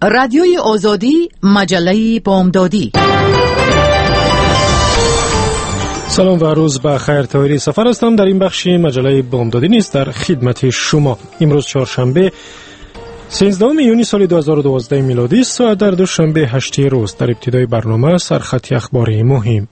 رادیوی آزادی، مجله بامدادی. سلام و روز بخیر. طاهری سفر هستم. در این بخش مجله بامدادی نیست در خدمت شما. امروز چهارشنبه 13 یونی سال 2012 میلادی است و در دوشنبه 8 روز در ابتدای برنامه سرخط اخباری مهم.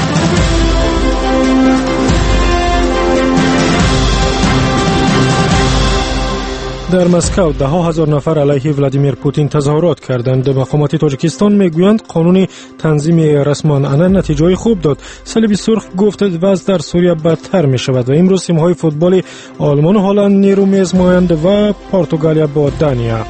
در مسکو 10,000 نفر علیه ولادیمیر پوتین تظاهرات کردند. مقامات تاجیکستان میگویند قانون تنظیم رسم آنانه نتیجه خوب داد. صلیب سرخ گفت وضع در سوریه بدتر می شود و امروز تیم‌های فوتبال آلمان و هلند نیرو می‌آزمایند و پرتغالیا با دانیا.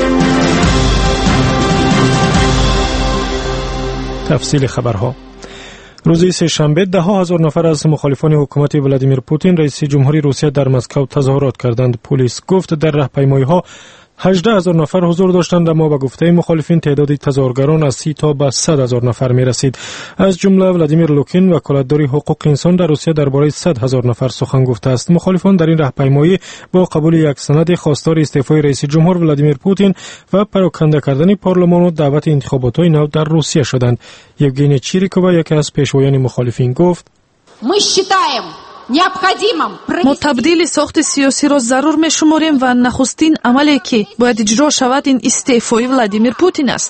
تفصیل خبرها. روز سه‌شنبه 10,000 نفر از مخالفان حکومت ولادیمیر پوتین رئیس جمهوری روسیه در مسکو تظاهرات کردند. پلیس گفت در راهپیمایی‌ها 18,000 نفر حضور داشتند، اما به گفته مخالفین تعداد تظاهرگران از 30 تا به 100,000 نفر می رسید. از جمله ولادیمیر لوکین وکالتدار حقوق انسان در روسیه درباره 100,000 نفر سخن گفته است. مخالفان در این راهپیمایی با قبول یک سند خواستار استعفای رئیس جمهور ولادیمیر پوتین و پراکنده کردن پارلمان و دعوت انتخابات نو در روسیه شدند. یوگینی چیریکووا یکی از پیشوایان مخالفین گفت: ما تبدیل ساخت سیاسی را ضرور می شماریم و نخستین عملی که باید اجرا شود این استعفای ولادیمیر پوتین است.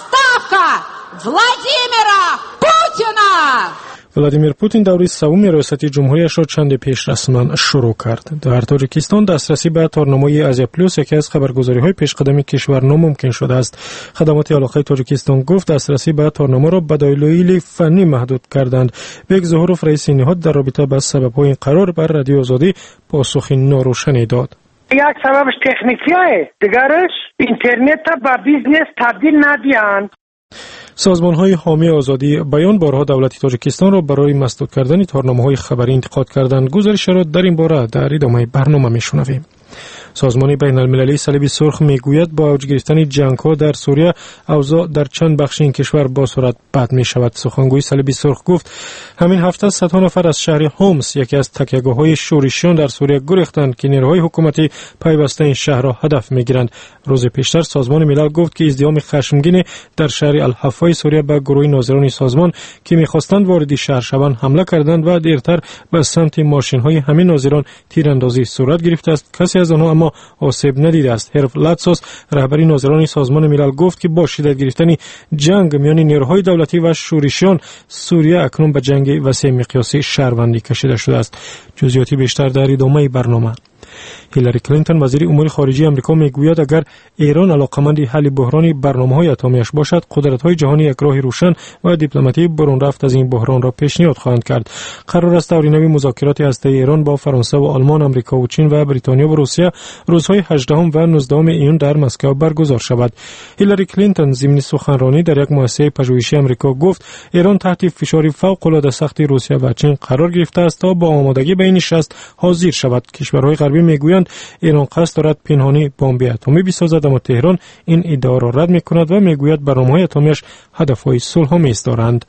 ولادیمیر پوتین دوره سوم ریاست جمهوریش را چند پیش رسما شروع کرد. در تاجیکستان دسترسی به تارنمای آزیا پلوس یکی از خبرگزاری‌های پیشقدم کشور ناممکن شده است. خدمات علاقه تاجیکستان گفت دسترسی به تارنما را به دلایل فنی محدود کردند. بیگ ظهوروف رئیس نهاد در رابطه با سبب‌های این قرار بر رادیو آزادی پاسخ ناروشنی داد. یک سببش تکنیکیه، دیگرش اینترنت به بیزنس تبدیل ندیدند. سازمان‌های حامی آزادی بیان بارها دولت تاجیکستان را برای مسدود کردن تارنامه‌های خبری انتقاد کردند. گزارش را در این باره در ادامه برنامه می‌شنویم. سازمان بین المللی صلیب سرخ میگوید با اوج گرفتن جنگ‌ها در سوریه اوضاع در چند بخش این کشور با سرعت بد می‌شود. سخنگوی صلیب سرخ گفت همین هفته صدها نفر از شهر هومس یکی از تکیه‌گاه‌های شورشیان در سوریه گریختند که نیروهای حکومتی پیوسته این شهر را هدف می‌گیرند. روز پیشتر سازمان ملل گفت که ازدحام خشمگین در شهر الحفا سوریه به گروه ناظران سازمان که می‌خواستند وارد شهر شوند حمله کردند و دیرتر به سمت ماشین‌های همین ناظران تیراندازی صورت گرفته است. کسی از آنها اما آسیب ندیده است. هرف لاتسوس رهبری ناظران سازمان ملل گفت که با شدت گرفتن جنگ میان نیروهای دولتی و شورشیان سوریه اکنون به جنگ وسیع مقیاسی شهروندی کشیده شده است. جزئیاتی بیشتر در ادامه برنامه. هیلاری کلینتون وزیر امور خارجه آمریکا میگوید اگر ایران علاقمند حل بحران برنامه‌های اتمیش باشد قدرت‌های جهانی یک راه روشن و دیپلماتی برون رفت از این بحران را پیشنهاد خواهند کرد. قرار است دوره‌نوی مذاکرات هسته‌ای ایران با فرانسه و آلمان، آمریکا و چین و بریتانیا و روسیه روزهای 18 و 19 ایون در مسکو برگزار شود. هیلاری کلینتون ضمن سخنرانی در یک مؤسسه پژوهشی آمریکا گفت ایران تحت فشار فوق‌العاده سخت روسیه و چین قرار گرفته است تا با آمادگی به این نشست حاضر شود. کشورهای غربی میگویند ایران قصد دارد پنهانی بمب اتمی بسازد، اما تهران این ادعا را رد میکند و میگوید برنامه‌های اتمیش هدف‌های صلح‌آمیز دارند.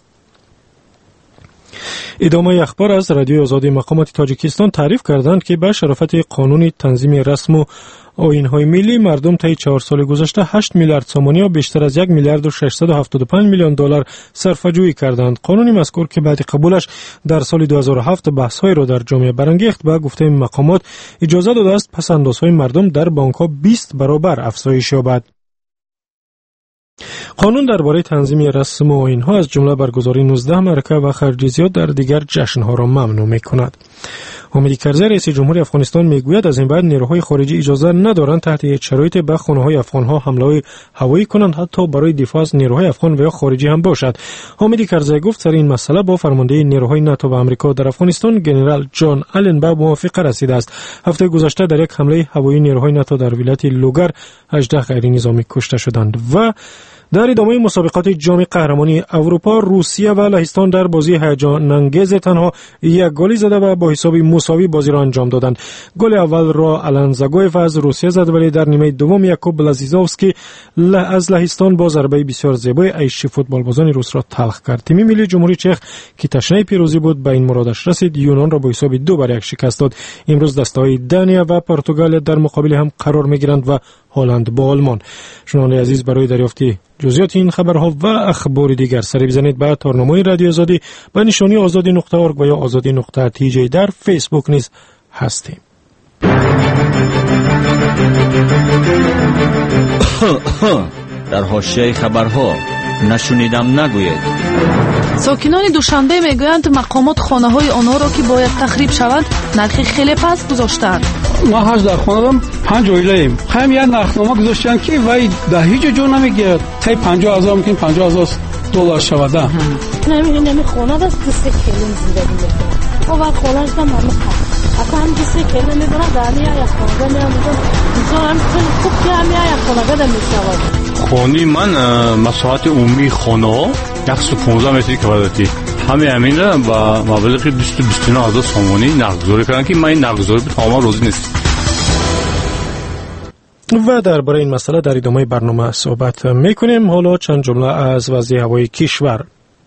ادامه اخبار از رادیو آزادی. مقامات تاجیکستان تعریف کردند که به شرافت قانون تنظیم رسم و آیین‌های ملی مردم طی 4 سال گذشته 8 میلیارد سومانی و بیشتر از 1 میلیارد و 675 میلیون دلار صرفه‌جویی کردند. قانون مذکور که بعد قبولش در سال 2007 بحث‌های را در جامعه برانگیخت به گفته مقامات اجازه داده است پس‌اندازهای مردم در بانک‌ها 20 برابر افزایش یابد. قانون درباره تنظیم رسم و آیین‌ها از جمله برگزاری 19 معرکه و خرج‌زیاد در دیگر جشن‌ها را ممنوع می‌کند. حامد کرزی رئیس جمهوری افغانستان میگوید از این بعد نیروهای خارجی اجازه ندارند تحت هیچ شرایطی به خانه‌های افغان‌ها حمله هوایی کنند، حتی برای دفاع از نیروهای افغان و یا خارجی هم باشد. حامد کرزی گفت سر این مسئله با فرمانده نیروهای ناتو و آمریکا در افغانستان جنرال جان آلن به موافقه رسیده است. هفته گذشته در یک حمله هوایی نیروهای ناتو در ولایت لوگر 18 غیر نظامی کشته شدند و در ادامه مسابقات جام قهرمانی اروپا، روسیه و لهستان در بازی هیجان انگیز تنها یک گل زده و با حساب مساوی بازی را انجام دادند. گل اول را آلن زاگویف از روسیه زد، ولی در نیمه دوم یاکوب بلازیزوفسکی از لهستان با ضربه بسیار زیبای عیش فوتبالبازان روس را تلخ کرد. تیم ملی جمهوری چک که تشنه پیروزی بود به این مرادش رسید، یونان را با حساب 2-1 شکست داد. امروز دسته‌های دانیا و پرتغال در مقابل هم قرار می‌گیرند و هلند با آلمان. شنوندگان عزیز، برای دریافت جزئیات این خبرها و اخبار دیگر سری بزنید به تارنامه رادیو آزادی با نشانی azadi.org و یا azadi.tj. در فیسبوک نیز هستیم. در حاشیه خبرها نشنیدم نگوید. ساکنان دوشنبه میگویند مقامات خانه‌های آنها را که باید تخریب شوند نرخ خیلی پست گذاشتند. ما هر در خانه‌ام 5 اویله‌ایم. هم یک نرخنامه گذاشتن که وای در هیچ جا نمیگه تا 50,000 ممکن 50,000 دلار شود. نمی خونه دست دست کلیم زندگی میکنه. و خونه‌اش هم اصلا هم دست کلیم میبرن دانی یا خونه میامدن. اینجا هم خوب که هم یا خونه دم میشود. خونی من مساحت عمومی خانه 115 متری کواردی. همین را با مبلغ 229,000 سومانی نقدگذاری کردن که من این نقدگذاری به تمام روزی نیست. و درباره این مسئله در ادامه برنامه صحبت میکنیم. حالا چند جمله از وضع هوای کشور.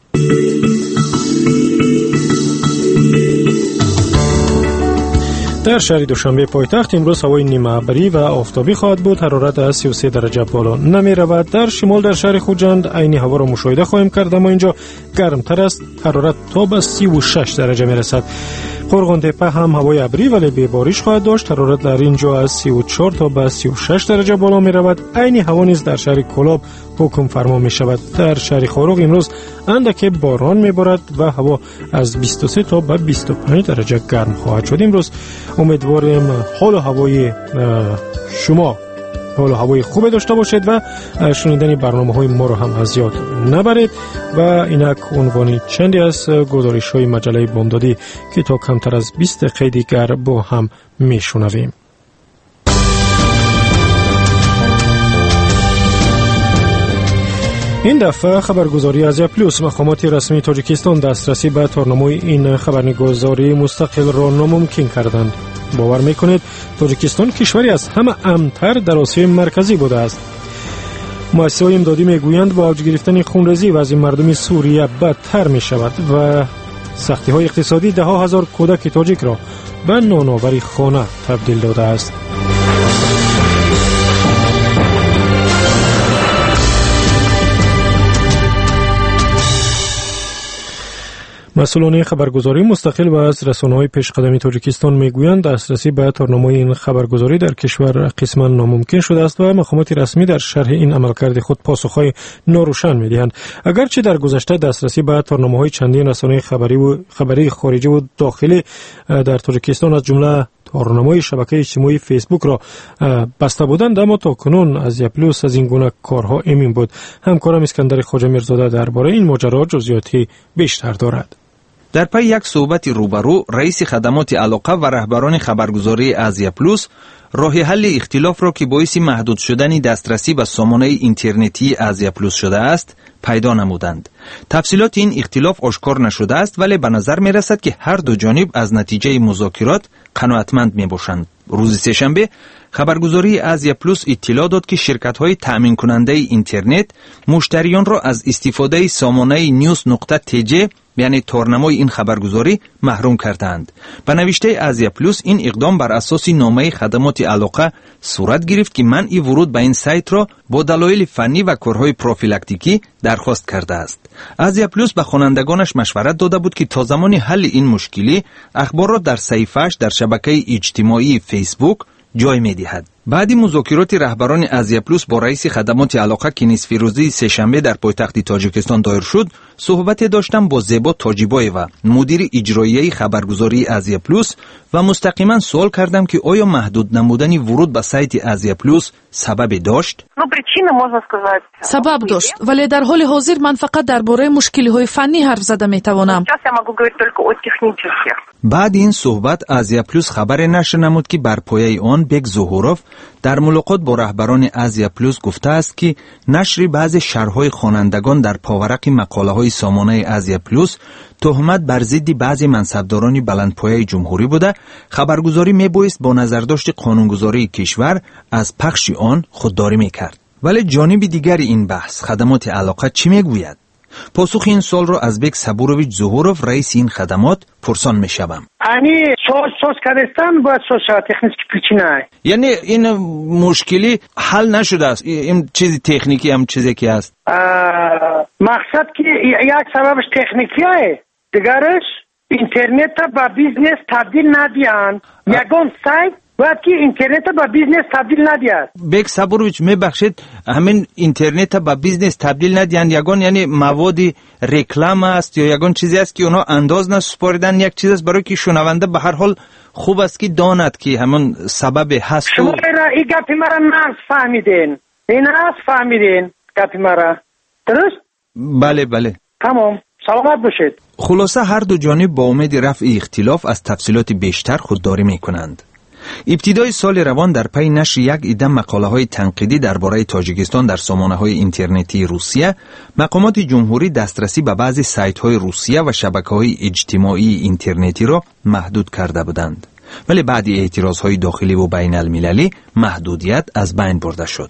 در شهر دوشنبه پایتخت امروز هوای نیمه ابری و آفتابی خواهد بود. حرارت از 33 درجه بالا نمی رود. در شمال در شهر خوجند عین هوا را مشاهده خواهیم کرد، اما اینجا گرمتر است. حرارت تا به 36 درجه می رسد. قرغان تپه هم هوای ابری ولی به بارش خواهد داشت. حرارت در اینجا از 34 تا به 36 درجه بالا می رود. عین هوا نیز در شهر کلاب حکم فرما می شود. در شهر خاروق امروز اندک باران می بارد و هوا از 23 تا به 25 درجه گرم خواهد شد. امروز امیدواریم حال هوای شما حال هوای خوب داشته باشید و شنیدن برنامه‌های ما رو هم از یاد نبرید. و اینک عنوان چندی از گزارش‌های مجله بامدادی که تا کمتر از 20 دقیقه دیگر با هم میشنویم. این دفعه خبرگزاری آزیا پلوس مقامات رسمی تاجیکستان دسترسی به تارنامه این خبرنگاری مستقل را ناممکن کردند. باور میکنید تاجیکستان کشوری از همه امن‌تر در آسیای مرکزی بوده است. مؤسسه‌های امدادی میگویند با اوج گرفتن خونریزی وضع مردم سوریه بدتر می شود و سختی‌های اقتصادی ده ها هزار کودک تاجیک را به نانآوری خانه تبدیل داده است. مسئولان خبرگزاری مستقل و از رسانه‌های پیشقدمی تاجیکستان میگویند دسترسی به تارنامه این خبرگزاری در کشور قسما ناممکن شده است و مقامات رسمی در شرح این عملکرد خود پاسخ‌های ناروشن می‌دهند. اگرچه در گذشته دسترسی به تارنامه‌های چندین رسانه خبری خارجی و داخلی در تاجیکستان از جمله تارنامه‌های شبکه اجتماعی فیسبوک را بسته بودند، اما تاکنون آزیا پلوس از این گونه کارها امین بود. همکارم اسکندر خواجه میرزاده درباره این ماجرا جزئیاتی بیشتر دارد. در پی یک صحبت روبرو، رئیس خدمات علاقه و رهبران خبرگزاری آزیا پلوس راه حل اختلاف را که باعث محدود شدن دسترسی به سامانه اینترنتی آزیا پلوس شده است پیدا نمودند. تفصیلات این اختلاف آشکار نشده است، ولی به نظر می رسد که هر دو جانب از نتیجه مذاکرات قناعتمند می باشند. روز سه‌شنبه خبرگزاری آزیا پلوس اطلاع داد که شرکت‌های تامین کننده اینترنت مشتریان را از استفاده سامانه news.tj یعنی تارنمای این خبرگزاری محروم کردند. به نوشته آزیا پلوس این اقدام بر اساس نامه خدمات علاقه صورت گرفت که منع ورود به این سایت را با دلایل فنی و کارهای پروفیلاکتیکی درخواست کرده است. آزیا پلوس به خوانندگانش مشورت داده بود که تا زمان حل این مشکلی اخبار را در صفحه‌اش در شبکه اجتماعی فیسبوک جای می‌دهد. بعد مذاکرات رهبران آزیا پلوس با رئیس خدمات علاقه که نصف روزی سه‌شنبه در پایتخت تاجیکستان دایر شد، صحبت داشتم با زیبا تاجیبایوا، مدیر اجرایی خبرگزاری آزیا پلوس، و مستقیما سوال کردم که آیا محدود نمودن ورود به سایت آزیا پلوس سبب داشت؟ سبب داشت، ولی در حال حاضر من فقط درباره مشکل‌های فنی حرف زده می‌توانم. بعد این صحبت آزیا پلوس خبر نشر نمود که بر پایه آن بگ زهوروف، در ملاقات با رهبران آسیا پلوس گفته است که نشر بعضی شرح‌های خوانندگان در پاورق مقاله‌های سامانه آسیا پلوس تهمت بر ضد بعضی منصبداران بلندپایه جمهوری بوده، خبرگزاری میبایست با نظرداشت قانونگذاری کشور از پخش آن خودداری میکرد. ولی جانب دیگر این بحث خدمات علاقه چی میگوید؟ پاسخ این سوال را از بیک صبورویچ زهورов رئیس این خدمات پرسان میشوم. یعنی سوز کردن باید سوز شود تکنیکی پیچیده. یعنی این مشکلی حل نشده است، این چیزی تکنیکی هم چیزی که است. مقصد که یک سببش تکنیکی است، دیگرش اینترنت با بیزنس تبدیل ندیان. یگان سایت باید که اینترنت با بیزنس تبدیل ندیاد. بیک صبورویچ میبخشید، همین اینترنت با بیزنس تبدیل ندیان یگان یعنی مواد رکلام است یا یگان چیزی است که اونا انداز نسپاریدن، یک چیز است برای که شنونده به هر حال خوب است که داند که همون سبب هست. شما این گپی مرا نفهمیدین، این نفهمیدین گپی مرا، درست؟ بله تمام، سلامت باشید. خلاصه هر دو جانب با امید رفع اختلاف از تفصیلات بیشتر خودداری میکنند. ابتدای سال روان در پی نشر یک عده مقاله‌های تنقیدی درباره تاجیکستان در سامانه‌های اینترنتی روسیه، مقامات جمهوری دسترسی به بعضی سایت‌های روسیه و شبکه‌های اجتماعی اینترنتی را محدود کرده بودند. ولی بعد اعتراض‌های داخلی و بین المللی محدودیت از بین برده شد.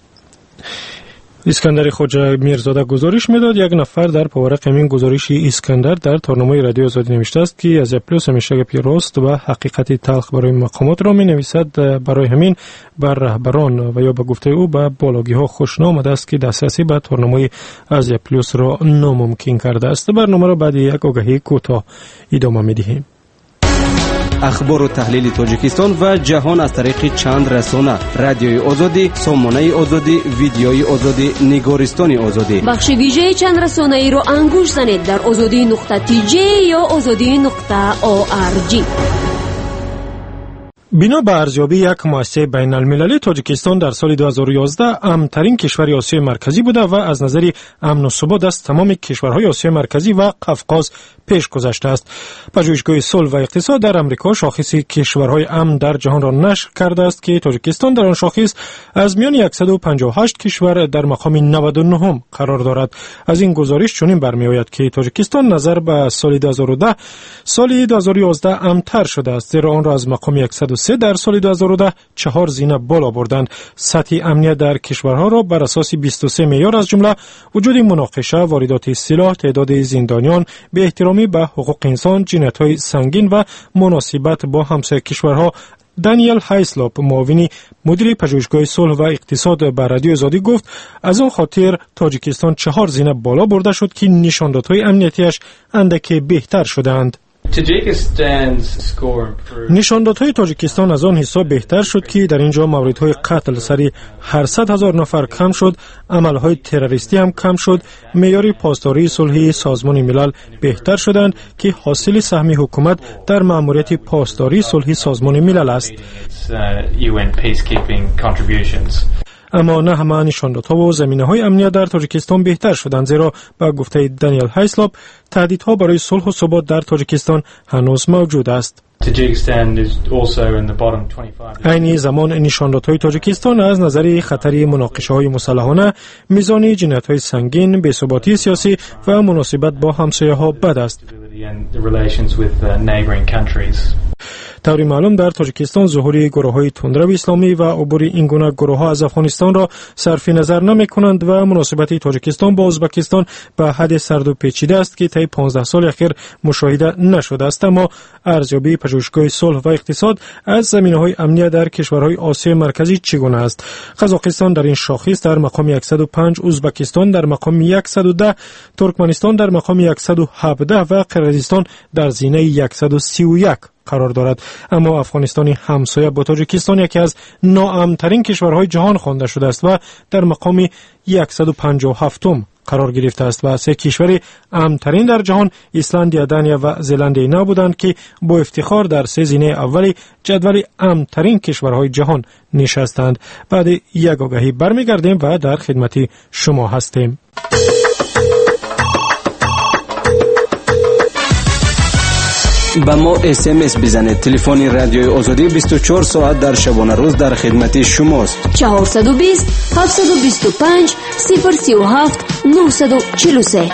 اسکندر خوجا میرزاده گزارش میداد. یک نفر در پاورق همین گزارشی اسکندر در تارنامه رادیو آزادی نوشته است که آسیا پلوس همیشه گپی راست و حقیقت تلخ برای مقامات را می نویسد. برای همین بر رهبران و یا به گفته او به بالگی ها خوش آمده است که دسترسی به تارنامه آسیا پلوس را ناممکن کرده است. برنامه را بعد یک آگهی کوتاه ادامه میدهیم. اخبار و تحلیل تاجیکستان و جهان از طریق چند رسانه: رادیوی آزادی، سامانه آزادی، ویدیوی آزادی، نگارستان آزادی. بخش ویژه چند رسانه ای را انگوش زنید در azadi.tj یا azadi.org. بنا به ارزیابی یک مؤسسه بین المللی، تاجیکستان در سال 2011 امن‌ترین کشور آسیای مرکزی بوده و از نظر امن و ثبات از تمام کشورهای آسیای مرکزی و قفقاز پیش گذشته است. پژوهشگاه صلح و اقتصاد در امریکا شاخص کشورهای امن در جهان را نشر کرده است که تاجیکستان در آن شاخص از میان 158 کشور در مقام 99 قرار دارد. از این گزارش چنین برمی‌آید که تاجیکستان نظر به سال 2010 سال 2011 امن‌تر شده است، زیرا آن را از مقام 103 در سال 2010 4 زینه بالا بردند. سطح امنیت در کشورها را بر اساس 23 معیار از جمله وجود مناقشه، واردات سلاح، تعداد زندانیان، به احترامی به حقوق انسان، جنایت‌های سنگین و مناسبت با همسایه کشورها. دانیل هایسلاپ، معاون مدیر پژوهشگاه صلح و اقتصاد به رادیو آزادی گفت از آن خاطر تاجیکستان 4 زینه بالا برده شد که نشاندادهای امنیتیش اندکی بهتر شدند. نشاندادهای تاجیکستان از آن حساب بهتر شد که در اینجا موردهای قتل سری هر 100,000 نفر کم شد، عملهای تروریستی هم کم شد، معیار پاسداری صلحی سازمان ملل بهتر شدند که حاصل سهم حکومت در مأموریت پاسداری صلحی سازمان ملل است. اما نه همه نشاندادها و زمینه‌های امنیت در تاجیکستان بهتر شدند، زیرا با گفته دانیل هایسلاپ تهدیدها برای صلح و ثبات در تاجیکستان هنوز موجود است. عین زمان نشاندادهای تاجیکستان از نظر خطر مناقشه‌های مسلحانه، میزان جنایت‌های سنگین، بی‌ثباتی سیاسی و مناسبت با همسایه‌ها بد است. طوری معلوم در تاجیکستان ظهور گروه‌های تندرو اسلامی و عبور این گونه گروه‌ها از افغانستان را صرف نظر نمی‌کنند و مناسبت تاجیکستان با ازبکستان به حد سرد و پیچیده است که طی 15 سال اخیر مشاهده نشده است. اما ارزیابی پژوهشگاه صلح و اقتصاد از زمینه‌های امنیت در کشورهای آسیای مرکزی چگونه است؟ قزاقستان در این شاخص در مقام 105، ازبکستان در مقام 110، ترکمنستان در مقام 117 و قرقیزستان در زینه 131 قرار دارد. اما افغانستان همسایه با تاجیکستان یکی از ناامن‌ترین کشورهای جهان خوانده شده است و در مقام 157 قرار گرفته است و 3 کشور امن‌ترین در جهان ایسلند، دانیا و زلندی نو بودند که با افتخار در 3 زینه اولی جدول امن‌ترین کشورهای جهان نشستند. بعد یک آگهی برمیگردیم و در خدمت شما هستیم. به ما SMS بزنید. تلفن رادیوی آزادی 24 ساعت در شبانه روز در خدمت شماست. 420 725 037 943.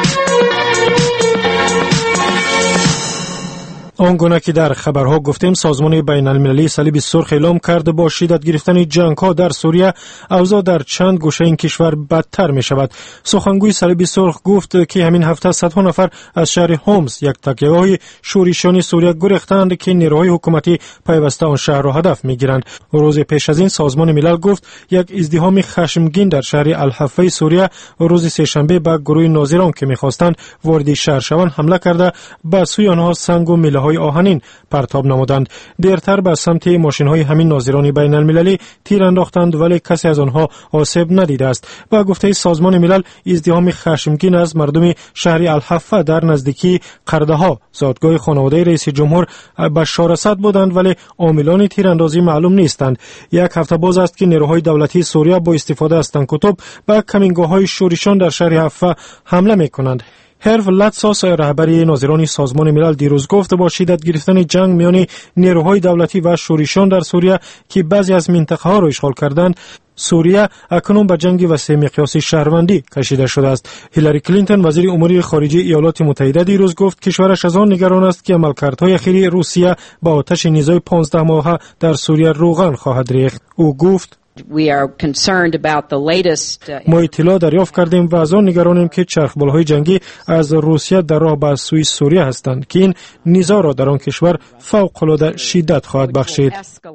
آنگونه که در خبرها گفتیم، سازمان بین المللی صلیب سرخ اعلام کرده با شدت گرفتن جنگ‌ها در سوریه اوضاع در چند گوشه این کشور بدتر می شود. سخنگوی صلیب سرخ گفت که همین هفته صدها نفر از شهر هومس، یک تکیه‌گاه شورشیان سوریه، گریختند که نیروهای حکومتی پیوسته آن شهر را هدف می‌گیرند. روز پیش از این سازمان ملل گفت یک ازدحام خشمگین در شهر الحفه سوریه روز سه‌شنبه به گروه ناظران که می‌خواستند وارد شهر شوند حمله کرده به سوی آنها سنگ و میله‌های آهنین پرتاب نمودند. دیرتر به سمت ماشین‌های همین ناظران بین المللی تیر انداختند ولی کسی از آنها آسیب ندیده است. با گفته سازمان ملل، ازدحام خشمگین از مردم شهر الحفه در نزدیکی قرده‌ها، زادگاه خانواده رئیس جمهور، بشار اسد بودند ولی عاملان تیراندازی معلوم نیستند. یک هفته باز است که نیروهای دولتی سوریه با استفاده از تنک‌وتوپ به کمینگاه‌های شورشیان در شهر حفه حمله می‌کنند. هرف لاتساس، رهبری ناظران سازمان ملل، دیروز گفت با شدت گرفتن جنگ میان نیروهای دولتی و شورشیان در سوریه که بعضی از منطقه‌ها را اشغال کردند، سوریه اکنون به جنگ وسیع مقیاسی شهروندی کشیده شده است. هیلاری کلینتون، وزیر امور خارجه ایالات متحده، دیروز گفت کشورش از آن نگران است که عملکردهای اخیری روسیه با آتش نزاع 15 ماهه در سوریه روغن خواهد ریخت. او گفت ما اطلاع دریافت کردیم و از آن نگرانیم که چرخبالهای جنگی از روسیه در راه به سوی سوریه هستند که این نزاع را در آن کشور فوق‌العاده شدت خواهد بخشید.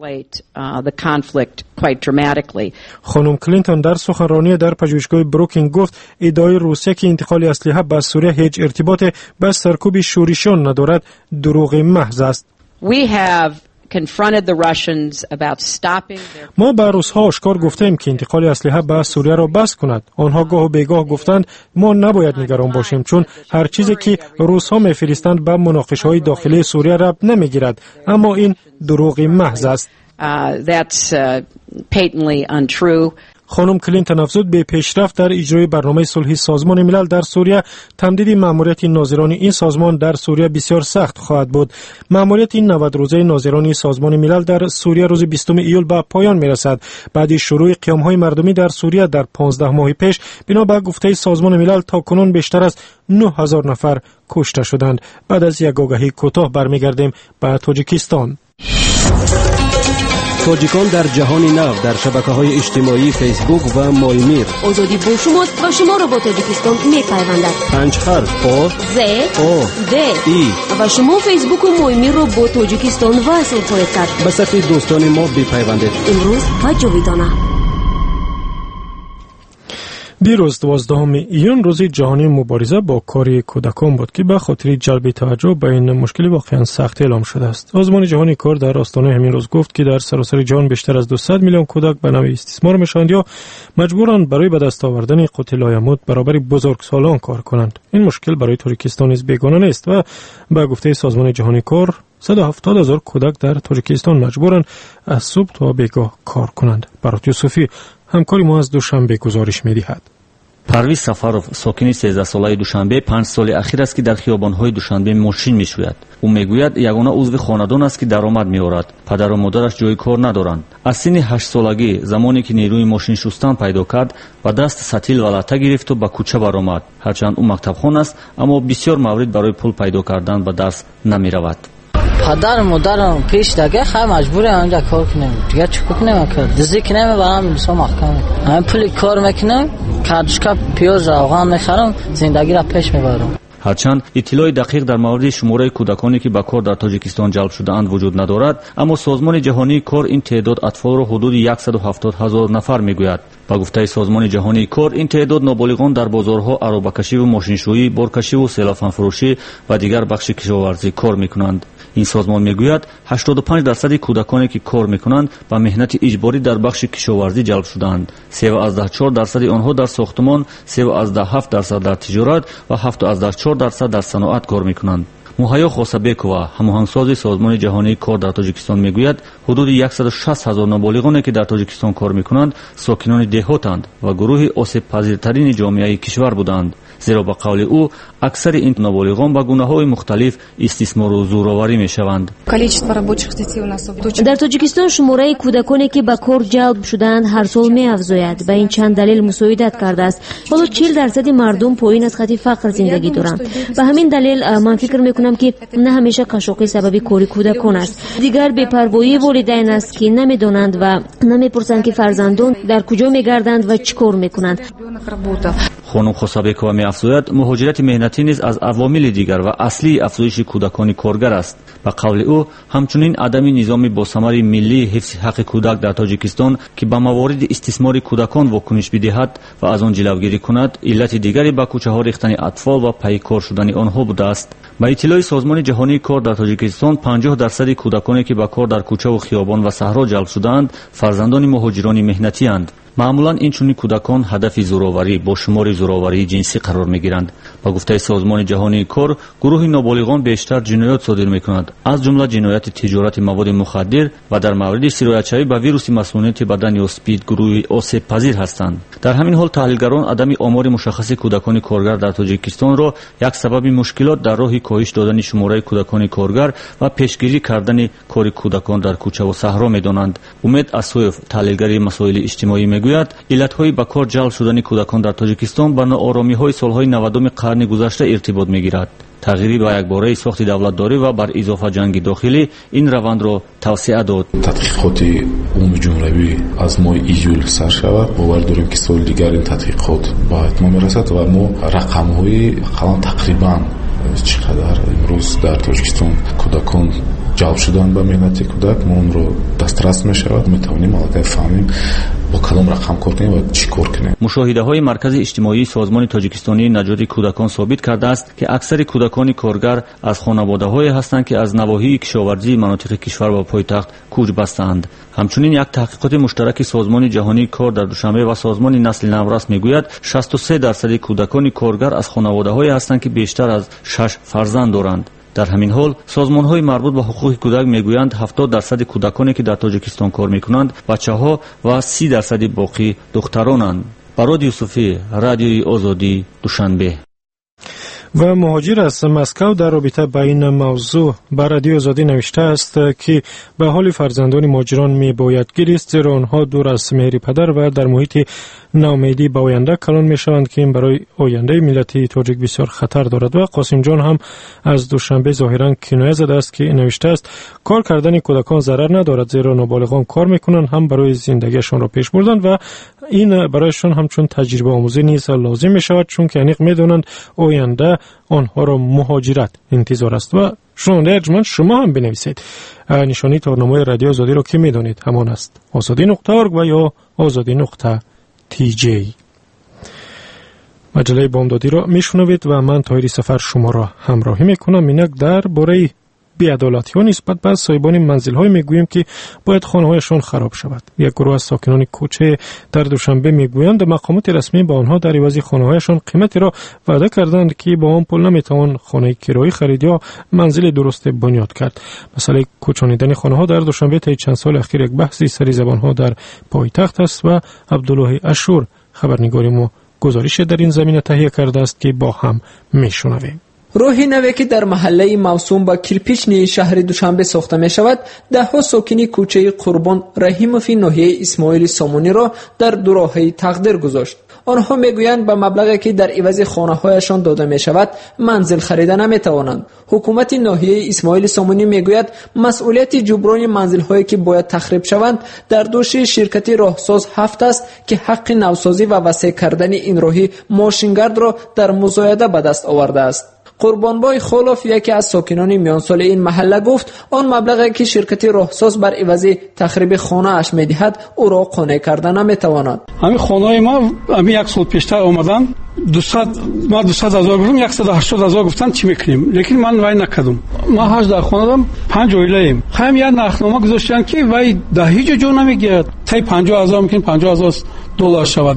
خانم کلینتون در سخنرانی در پژوهشگاه بروکینگ گفت ادعای روسیه که انتقال اسلحه به سوریه هیچ ارتباط به سرکوب شورشیان ندارد دروغ محض است. ما به روس‌ها آشکار گفتیم که انتقال اسلحه به سوریه را بس کند. آنها گاه و بیگاه گفتند ما نباید نگران باشیم چون هر چیزی که روس‌ها می‌فرستند به مناقشه‌های داخلی سوریه ربط نمی‌گیرد. اما این دروغ محض است. خانم کلینتون افزود به پیشرفت در اجرای برنامه صلحی سازمان ملل در سوریه، تمدید مأموریت ناظران این سازمان در سوریه بسیار سخت خواهد بود. مأموریت این 90 روزه ناظران سازمان ملل در سوریه روز 20 ایول به پایان میرسد. بعد شروع قیام‌های مردمی در سوریه در 15 ماه پیش، بنا به گفته سازمان ملل تاکنون بیشتر از 9000 نفر کشته شدند. بعد از یک آگهی کوتاه برمیگردیم به تاجیکستان. تاجیکان در جهان نو در شبکه‌های اجتماعی فیسبوک و مایمیر. آزادی با شماست و شما را با تاجیکستان می‌پیوندد. 5 حرف آ ز او د ای و شما فیسبوک و مایمیر را با تاجیکستان وصل خواهید کرد. به صفحه دوستان ما بپیوندید. امروز و جاویدانه. دیروز 12 ایون روز جهانی مبارزه با کار کودکان بود که به خاطر جلب توجه به این مشکل واقعا سخت اعلام شده است. سازمان جهانی کار در آستانه همین روز گفت که در سراسر جهان بیشتر از 200 میلیون کودک به نوع استثمار میشوند یا مجبورند برای به دست آوردن قوت لایموت برابر بزرگسالان کار کنند. این مشکل برای تاجیکستان نیز بیگانه نیست و به گفته سازمان جهانی کار 170,000 کودک در تاجیکستان مجبورند از صبح تا بیگاه کار کنند. برات یوسفی همکاری ما از دوشنبه گزارش می‌دهد. پرویز سفاروف، ساکن 13 ساله دوشنبه، 5 سال اخیر است که در خیابان‌های دوشنبه ماشین می‌شوید. او میگوید یگانه عضو خاندان است که درآمد می‌آورد. پدر و مادرش جای کار ندارند. از سن 8 سالگی، زمانی که نیروی ماشین شستن پیدا کرد، با دست ستیل و لته گرفت و به کوچه برآمد. هرچند او مکتبخوان است، اما بسیار مورد برای پول پیدا کردن به درس نمی‌رود. پدر مادرم پیش دیگه خیلی مجبوره اونجا کار کنیم دیگه چیکار کنیم که دزدی کنیم و هم بسیار محکمه همه پول کار میکنم کارشکا پیاز روغن میخرم زندگی را پیش میبرم. هرچند اطلاع دقیق در مورد شماره کودکانی که به کار در تاجیکستان جلب شده‌اند وجود ندارد، اما سازمان جهانی کار این تعداد اطفال را حدود 170,000 نفر میگوید. با گفته سازمان جهانی کار این تعداد نابالغان در بازارها عربه‌کشی و ماشینشویی، بارکشی و سیلافان فروشی و دیگر بخش کشاورزی کار میکنند. این سازمان میگوید 85% کودکانی که کار میکنند با مهنت اجباری در بخش کشاورزی جلب شدند. 3.4% آنها در ساختمان، 3.7% در تجارت و 7.4% در صنعت کار میکنند. муҳайё хосабекова ҳамоҳангсози созмони ҷаҳонии кор дар тоҷикистон мегӯяд ҳудуди 160 000 ноболиғоне ки дар тоҷикистон кор мекунанд сокинони деҳотанд ва гурӯҳи осебпазиртарини ҷомеаи кишвар буданд. зеро ба қавли ӯ аксари ин ноболиғон ба гунаҳои мухталиф истисмору зӯроварӣ мешаванд. дар тоҷикистон шумораи кӯдаконе ки ба кор ҷалб шудаанд ҳар сол меафзояд. ба ин чанд далел мусоидат кардааст. ҳоло 40% мардум поин аз хати фақр зиндагӣ доранд. ба ҳамин далел ман фикр мекунам ки на ҳамеша қашоқӣ сабаби кори кӯдакон аст. дигар бепарвоии волидайн аст ки намедонанд ва намепурсанд ки фарзандон дар куҷо мегарданд ва чӣ кор мекунанд. хонум хосабекова меафзояд муҳоҷирати меҳнатӣ низ аз авомили дигар ва аслии афзоиши кӯдакони коргар аст. ба қавли ӯ ҳамчунин адами низоми босамари миллии ҳифзи ҳаққи кӯдак дар тоҷикистон ки ба мавориди истисмори кӯдакон вокуниш бидиҳад ва аз он ҷилавгирӣ кунад иллати дигари ба кӯчаҳо рехтани атфол ва пайкор шудани онҳо будааст. ба иттилои созмони ҷаҳонии кор дар тоҷикистон 50% кӯдаконе ки ба кор дар кӯчаву хиёбон ва саҳро ҷалб шудаанд фарзандони муҳоҷирони меҳнатианд. маъмулан инчунин кӯдакон ҳадафи зӯроварӣ бо шумори зӯроварии ҷинсӣ қарор мегиранд. ба гуфтаи созмони ҷаҳонии кор гурӯҳи ноболиғон бештар ҷиноят содир мекунанд, аз ҷумла ҷинояти тиҷорати маводи мухаддир ва дар мавриди сироятшавӣ ба вируси масмумияти бадан ё спид гурӯҳи осебпазир ҳастанд. дар ҳамин ҳол таҳлилгарон адами омори мушаххаси кӯдакони коргар дар тоҷикистонро як сабаби мушкилот дар роҳи коҳиш додани шумораи кӯдакони коргар ва пешгирӣ кардани кори кӯдакон дар кӯчаву саҳро медонанд. умед асоев таҳлилгари масоили иҷтимоӣ мегӯяд иллатҳои ба кор ҷалб шудани кӯдакон дар тоҷикистон ба нооромиҳои солҳои 90-уми қарни гузашта иртибот мегирад. тағйири ба якбораи сохти давлатдорӣ ва бар изофа ҷанги дохилӣ ин равандро тавсеа дод. тадқиқоти умумиҷумлавӣ аз моҳи июл сар шавад. бовар дорем ки соли дигар ин тадқиқот ба итмом мерасад ва мо рақамҳои қалан тақрибан чӣ қадар имрӯз дар тоҷикистон кӯдакон ҷалб шудан ба меҳнати кӯдак мо онро дастрас мешавад. метавонем аллакай фаҳмем бо кадом рақам кор кунем ва чӣ кор кунем. мушоҳидаҳои маркази иҷтимоии созмони тоҷикистонии наҷоти кӯдакон собит кардааст ки аксари кӯдакони коргар аз хонаводаҳое ҳастанд ки аз навоҳии кишоварзии манотиқи кишвар ва пойтахт кӯч бастаанд. ҳамчунин як таҳқиқоти муштараки созмони ҷаҳонии кор дар душанбе ва созмони насли наврас мегӯяд 63% кӯдакони коргар аз хонаводаҳое ҳастанд ки бештар аз 6 фарзанд доранд. дар ҳамин ҳол созмонҳои марбут ба ҳуқуқи кӯдак мегӯянд 70% кӯдаконе ки дар тоҷикистон кор мекунанд бачаҳо ва 30% боқӣ духтаронанд. барод юсуфӣ, радиои озодӣ, душанбе. ва муҳоҷир аз Москав дар робита ба ин мавзӯъ ба радиои озодӣ навиштааст ки ба ҳоли фарзандони муҳоҷирон мебояд гирист, зеро онҳо дур аз меҳри падар ва дар муҳити наумедӣ ба оянда калон мешаванд ки ин барои ояндаи миллати тоҷик бисёр хатар дорад. ва қосимҷон ҳам аз душанбе зоҳиран киноя задааст ки навиштааст кор кардани кӯдакон зарар надорад, зеро ноболиғон кор мекунанд ҳам барои зиндагиашонро пеш бурдан ва ин барояшон ҳамчун таҷрибаомӯзӣ низ лозим мешавад, чунки аниқ медонанд оянда онҳоро муҳоҷират интизор аст. ва шунавандаи арҷуманд шумо ҳам бинависед. нишони торномаи радиои озодиро ки медонед ҳамон аст озодӣ.орг ва ё озодӣ.tj. маҷалаи бомдодиро мешунавед ва ман Тоҳири Сафар шуморо ҳамроҳӣ мекунам. инак дар бораи беадолатиҳо нисбат ба соҳибони манзилҳое мегӯем ки бояд хонаҳояшон хароб шавад. як гурӯҳ аз сокинони кӯчаи дар душанбе мегӯянд мақомоти расмӣ ба онҳо дар ивази хонаҳояшон қиматеро ваъда карданд ки бо он пул наметавон хонаи кироӣ харид ё манзили дурусте бунёд кард. масъалаи кӯчонидани хонаҳо дар душанбе таи чанд соли ахир як баҳси сари забонҳо дар пойтахт аст ва абдуллоҳи ашур хабарнигори мо гузорише дар ин замина таҳия кардааст ки бо ҳам мешунавем. роҳи наве ки дар маҳаллаи мавсум ба кирпични шаҳри душанбе сохта мешавад, даҳҳо сокини кӯчаи Қурбон Раҳимови ноҳияи Исмоили Сомониро дар дуроҳаи тақдир гузошт. онҳо мегӯянд ба маблағе ки дар ивази хонаҳояшон дода мешавад манзил харида наметавонанд. ҳукумати ноҳияи Исмоили Сомонӣ мегӯяд масъулияти ҷуброни манзилҳое ки бояд тахриб шаванд дар дӯши ширкати роҳсоз 7 аст ки ҳаққи навсозӣ ва васеъ кардани ин роҳи мошингардро дар музояда ба даст овардааст. қурбонбой Холов, яке аз сокинони миёнсоли ин маҳалла гуфт, он маблағе ки ширкати роҳсоз бар ивази тахриби хонааш медиҳад, ӯро қонеъ карда наметавонад. ҳамин хонаи ма ҳамин як сол пештар омадан 200,000 гуфтам, 180,000 гуфтан чӣ мекунем, лекин ман вай накардам. ман 8 дар хона дам, 5 оилаем. хаем як нархнома гузоштан ки вай дар ҳеҷ ҷо намегирад. таи 50,000 мумкин $50,000 шавада.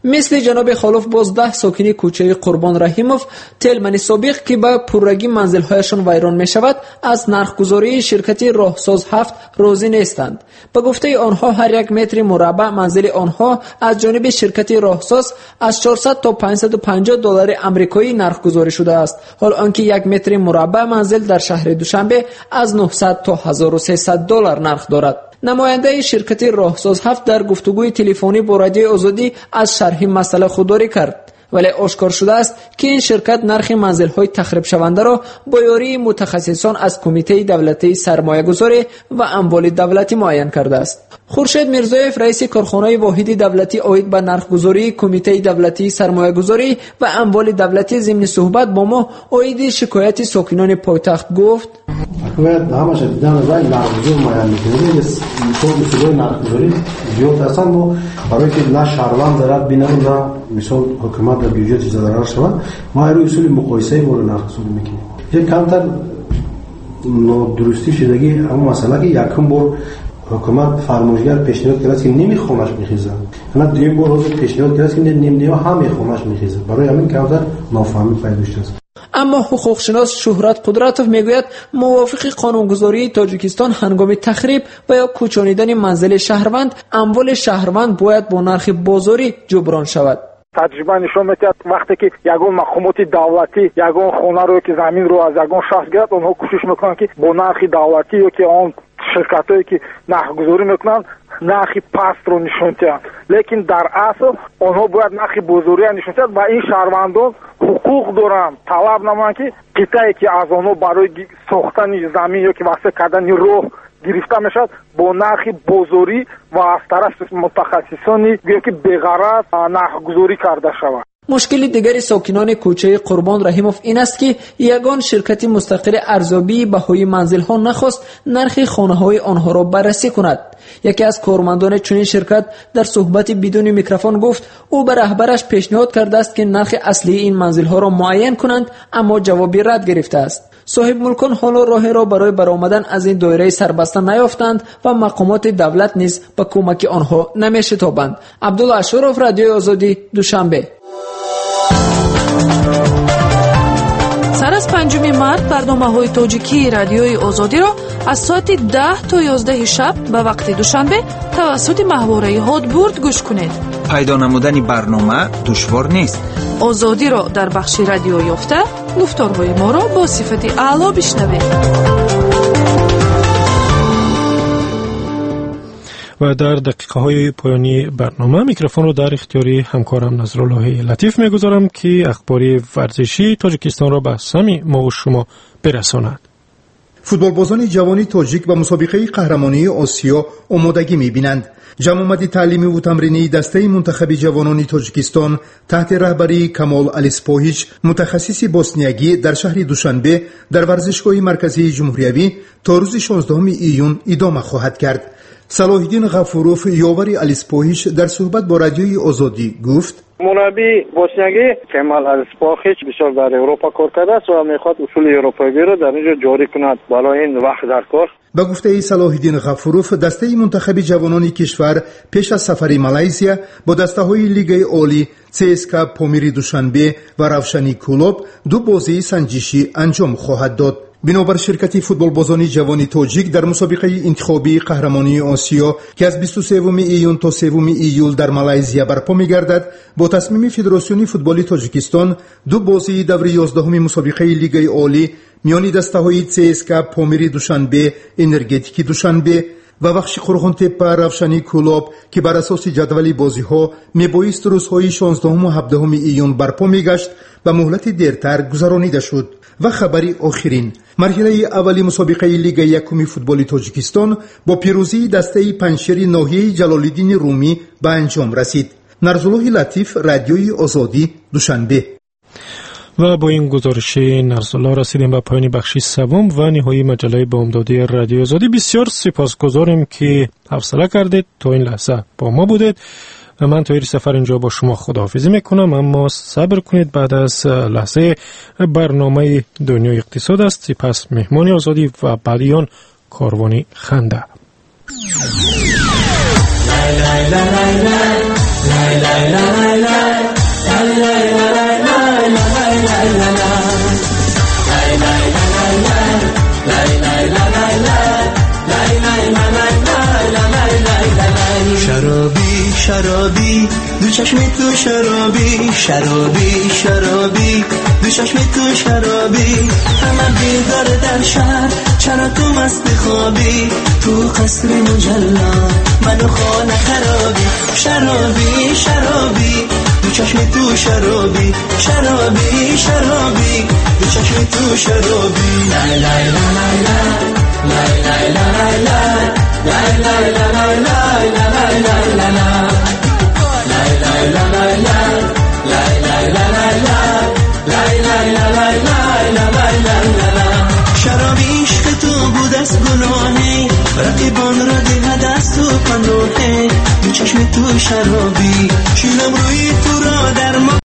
مثل جناب خالف باز 10 ساکن کوچه قربان رحیموف تلمن سابق که با پررگی منزل‌هایشان ویران می‌شود از نرخ‌گذاری شرکت راهساز 7 راضی نیستند. به گفته آنها هر یک متر مربع منزل آنها از جانب شرکت راهساز از 400 تا 550 دلار آمریکایی نرخ‌گذاری شده است، حال آنکه یک متر مربع منزل در شهر دوشنبه از 900 تا 1300 دلار نرخ دارد. نماینده شرکت راهساز 7 در گفتگوی تلفنی با رادیوی آزادی از شرح مسئله خودداری کرد، ولی آشکار شده است که این شرکت نرخ منزل‌های تخریب شونده را با یاری متخصصان از کمیته دولتی سرمایه‌گذاری و اموال دولتی معین کرده است. خورشید میرزایف رئیس کارخانه واحد دولتی عاید به نرخ‌گذاری کمیته دولتی سرمایه‌گذاری و اموال دولتی ضمن صحبت با ما عاید شکایت ساکنان پایتخت گفت: باید همش دیدن رای نرخ‌گذاری معین می‌کنیم. مثال اصول نرخ‌گذاری زیاد هستن، ما برای که نه شهروند ضرر ببینن نه مثال حکومت در بیوجت ضرر شود، ما هر اصول مقایسه با نرخ‌گذاری می‌کنیم. یک کمتر نادرستی شدگی اما مسئله که یکم بار حکومت فرمایشگر پیشنهاد کرد که نمیخوامش میخیزه، نه دویم بار روز پیشنهاد کرد که نیم هم میخوامش میخیزه، برای همین کمتر نافهمی پیدا شده است. اما حقوقشناس شهرت قدرتوف میگوید موافق قانونگذاری تاجیکستان هنگام تخریب و یا کوچانیدن منزل شهروند، اموال شهروند باید با نرخ بازاری جبران شود. تجربه نشون میده وقتی که یگان مقامات دولتی یگان خانه رو که زمین رو از یگان شخص گرفت، اونها کوشش میکنن که با نرخ دولتی یا که آن شرکتایی که نرخ گذاری میکنن نرخ پست رو نشون دهند، لیکن در اصل آنها باید نرخ بزرگی نشون دهند و این شهروندان حقوق دارن طلب نمایند که قطعی که از آنها برای ساختن زمین یا که واسه کردن راه گرفته میشد با نرخ بزرگی و از طرف متخصصانی که بغرض نرخ گذاری کرده شود. مشکل دیگری ساکنان کوچه قربان رحیموف این است که یگان شرکت مستقل ارزیابی بهای منزل‌ها نخواست نرخ خانه‌های آنها را بررسی کند. یکی از کارمندان چنین شرکت در صحبت بدون میکروفون گفت او به رهبرش پیشنهاد کرده است که نرخ اصلی این منزل‌ها را معین کنند، اما جوابی رد گرفته است. صاحب ملکان حالا راه را برای برآمدن از این دایره سربسته نیافتند و مقامات دولت نیز به کمک آنها نمی‌شتابند. عبدالله اشرف، رادیوی آزادی، دوشنبه. سر از 5 مارت برنامه‌های تاجیکی رادیوی آزادی را از ساعت 10 تا 11 شب به وقت دوشنبه توسط ماهواره هادبورد گوش کنید. پیدا نمودن برنامه دشوار نیست. آزادی را در بخش رادیو یافته گفتارهای ما را با صفت اعلی بشنوید. و در دقیقه های پایانی برنامه میکروفون رو در اختیاری همکارم نظرالله لطیف میگذارم که اخباری ورزشی تاجیکستان را به سمع ما و شما برساند. فوتبالبازان جوانی تاجیک به مسابقه قهرمانی آسیا آمادگی می‌بینند. جمع آمد تعلیمی و تمرینی دسته منتخب جوانان تاجیکستان تحت رهبری کمال الیسپوهیچ متخصص بوسنیایی در شهر دوشنبه در ورزشگاه مرکزی جمهوریوی تا روز 16 ایون ادامه خواهد کرد. صلاح‌الدین غفوروف یاور الیسپوهیچ در صحبت با رادیوی آزادی گفت: مربی بوسنیایی کمال الیسپوهیچ بسیار در اروپا کار کرده است و میخواد اصول اروپایی را در اینجا جاری کند. برای این وقت در کار. به گفته صلاح‌الدین غفوروف دسته منتخب جوانان کشور پیش از سفر مالزیا با دسته‌های لیگ عالی CSKA پامیری دوشنبه و روشنی کلوب دو بازی سنجشی انجام خواهد داد. بنابر شرکت فوتبالبازان جوانی تاجیک در مسابقه انتخابی قهرمانی آسیا که از 23 ایون تا 3 ایول در مالزیا برپا می‌گردد، با تصمیم فدراسیون فوتبال تاجیکستان دو بازی دور 11 مسابقه لیگ عالی میان دسته‌های CSKA پامیری دوشنبه، انرژتیک دوشنبه و بخش قرغون تپه روشنی کلوب که بر اساس جدول بازی‌ها میبایست روزهای 16 و 17 ایون برپا میگشت به مهلت دیرتر گذرانیده شد. و خبری آخرین، مرحله اولی مسابقه لیگ یکم فوتبال تاجیکستان با پیروزی دسته پنجشیر ناحیه جلال‌الدین رومی به انجام رسید. نرزالله لطیف، رادیوی آزادی، دوشنبه. و با این گزارش نرزالله رسیدیم به پایان بخش سوم و نهایی مجله بامدادی رادیو آزادی. بسیار سپاسگزاریم که حوصله کردید تا این لحظه با ما بودید. من تا این سفر اینجا با شما خداحافظی میکنم، اما صبر کنید، بعد از لحظه برنامه دنیای اقتصاد است. سپس مهمانی آزادی و بعدیان کاروانی خنده. شرابی شرابی دو چشم تو شرابی شرابی شرابی دو چشم تو شرابی همه بیدار در شهر چرا تو مست خوابی تو قصر مجلا منو خانه خرابی شرابی شرابی دو چشم تو شرابی شرابی شرابی دو چشم تو شرابی لای لای لای لای لای لای لای لای لای لای لای لای لای لای شرابی عشق تو بود از گناهی رقیبان را دهد از تو پناهی دو چشم تو شرابی شیلم روی تو